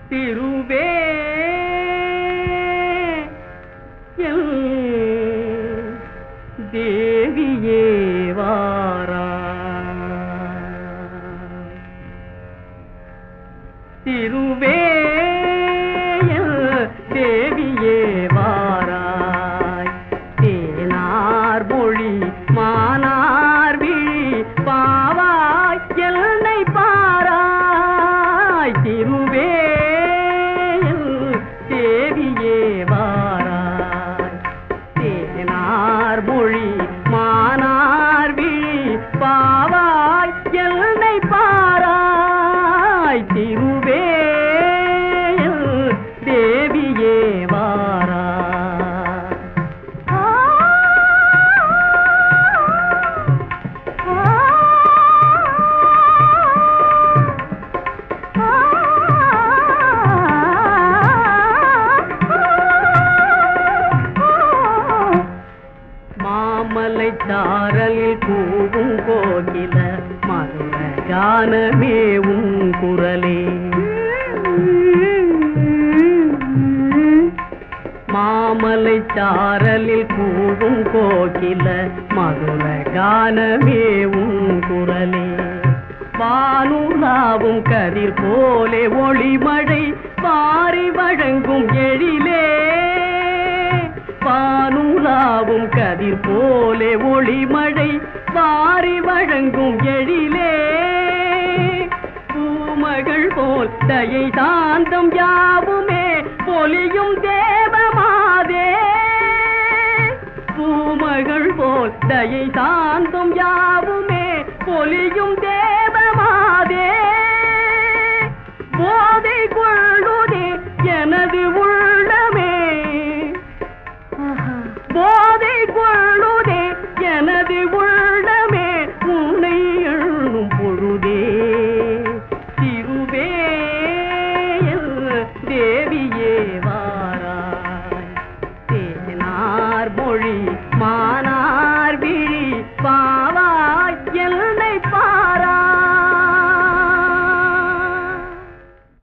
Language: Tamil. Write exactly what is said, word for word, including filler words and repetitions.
திருவே தேவியே வாரா திருவே தேவியே வாராய் தேனார் மொழி மானார் விழி பாவாய் என்னை பாராய் திருவே தேவியே வாராய் தேனார் மொழி மானார் விழி பாவாய் என்னை பாராய் திருவே தேவியே வாராய் மாமலை சாரலில் கூவும் கோகில மதுர கானமேவும் குரலே மாமலை சாரலில் கூவும் கோகில மதுர கானமேவும் குரலே வானுலாவும் கதிர் போலே ஒளிமழை பாரி வழங்கும் எழிலே வானுலாவும் கதிர் போலே ஒளிமழை பாரி வழங்கும் எழிலே பூமகள் போல் தயை சாந்தம் யாவுமே பொலியும் தேவமாதே பூமகள் போல் தயை சாந்தம் யாவும்